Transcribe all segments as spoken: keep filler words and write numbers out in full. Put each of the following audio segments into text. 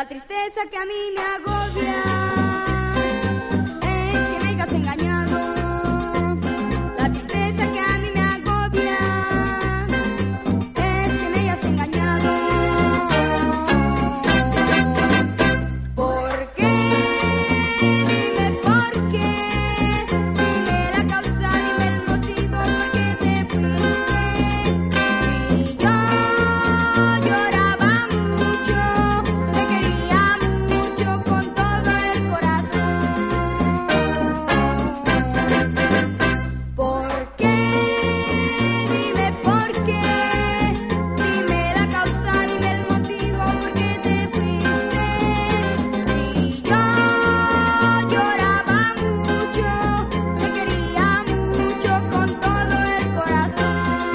La tristeza que a mí me agobia es que me hayas engañado. La tristeza que a mí me agobia es que me hayas engañado. ¿Por qué? Dime por qué. Dime la causa, dime el motivo por qué te fuiste. Si yo lloraba mucho, te quería mucho con todo el corazón. ¿Por qué? Dime por qué. Dime la causa, dime el motivo por qué te fuiste. Si yo lloraba mucho, te quería mucho con todo el corazón.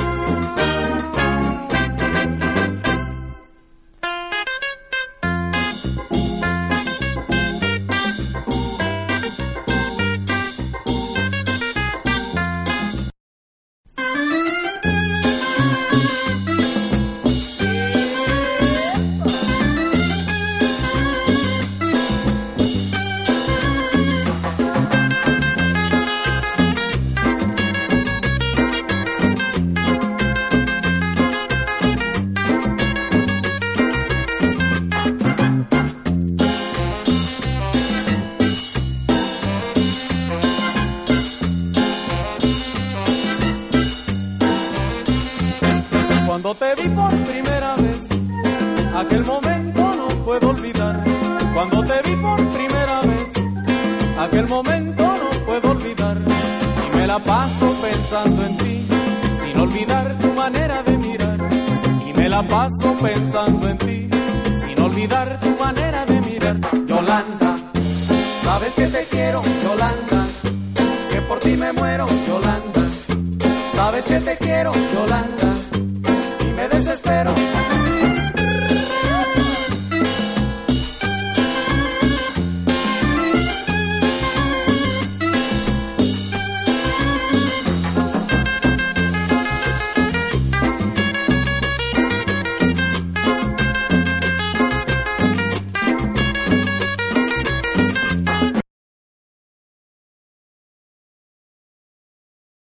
Cuando te vi por primera vez, aquel momento no puedo olvidar. Cuando te vi por primera vez, aquel momento no puedo olvidar. Y me la paso pensando en ti, sin olvidar tu manera de mirar. Y me la paso pensando en ti, sin olvidar tu manera de mirar. Yolanda, sabes que te quiero, Yolanda, que por ti me muero, Yolanda. Sabes que te quiero, Yolanda,